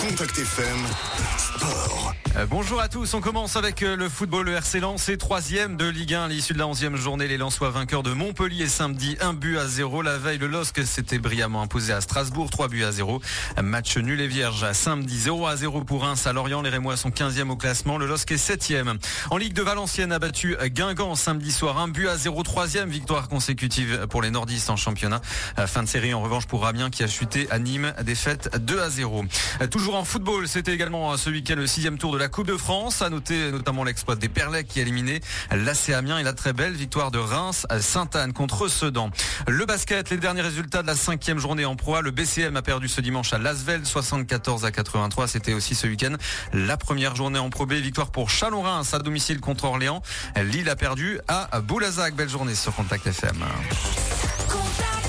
Contact FM Sport. Bonjour à tous, on commence avec le football. Le RC Lens est 3e de Ligue 1 à l'issue de la 11e journée. Les Lensois vainqueurs de Montpellier samedi, 1-0. La veille, le LOSC s'était brillamment imposé à Strasbourg, 3-0. Match nul et vierge à samedi, 0-0 pour Reims à Lorient. Les Rémois sont 15e au classement, le LOSC est 7e. En Ligue de Valenciennes a battu Guingamp samedi soir, 1-0, 3e victoire consécutive pour les nordistes en championnat. Fin de série en revanche pour Amiens qui a chuté à Nîmes, défaite 2-0. Toujours en football, c'était également ce week-end le 6e tour de la Coupe de France. À noter notamment l'exploit des Perlec qui a éliminé l'AC Amiens et la très belle victoire de Reims à Sainte-Anne contre Sedan. Le basket, les derniers résultats de la 5e journée en Pro A. Le BCM a perdu ce dimanche à Lasvel, 74-83. C'était aussi ce week-end la première journée en Pro B. Victoire pour Chalon-Reims à domicile contre Orléans. Lille a perdu à Boulazac. Belle journée sur Contact FM. Contact.